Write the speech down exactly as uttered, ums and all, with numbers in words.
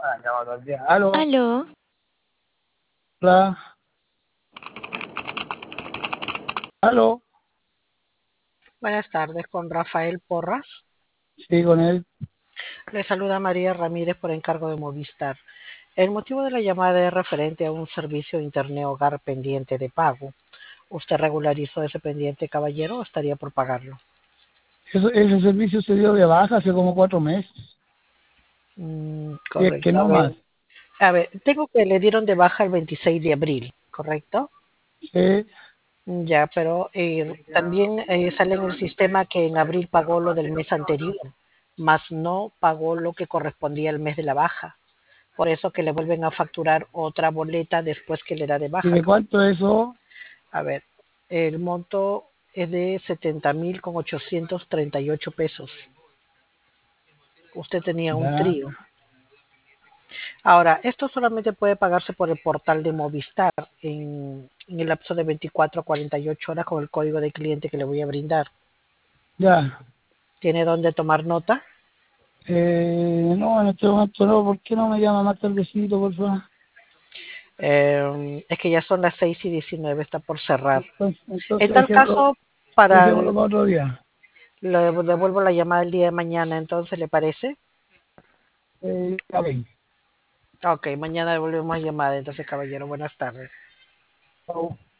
Ah, llama todo el día. Aló, Aló, hola, aló, Buenas tardes, con Rafael Porras. sí, con él. Le saluda María Ramírez por encargo de Movistar. El motivo de la llamada es referente a un servicio de Internet Hogar pendiente de pago. ¿Usted regularizó ese pendiente, caballero, o estaría por pagarlo? Eso, ese servicio se dio de baja hace como cuatro meses. Mm, Y es que correcto. A no ver, más. a ver, tengo que le dieron de baja el veintiséis de abril, ¿correcto? Sí, Ya, pero eh, también eh, sale en el sistema que en abril pagó lo del mes anterior, más no pagó lo que correspondía al mes de la baja. Por eso que le vuelven a facturar otra boleta después que le da de ¿y baja. de cuánto es eso? A ver, el monto es de setenta mil con ochocientos treinta y ocho pesos. Usted tenía un Ya, trío. Ahora, esto solamente puede pagarse por el portal de Movistar en, en el lapso de veinticuatro a cuarenta y ocho horas con el código de cliente que le voy a brindar. ya. ¿Tiene dónde tomar nota? Eh, no, en este momento no. ¿Por qué no me llama más tardecito, por favor? Eh, es que ya son las seis y diecinueve, está por cerrar. Entonces, En entonces tal dejémoslo, caso, para dejémoslo el- para otro día. le devuelvo la llamada el día de mañana, entonces, ¿le parece? Eh, ok. Ok, mañana volvemos a llamar. Entonces, caballero, buenas tardes. Chao.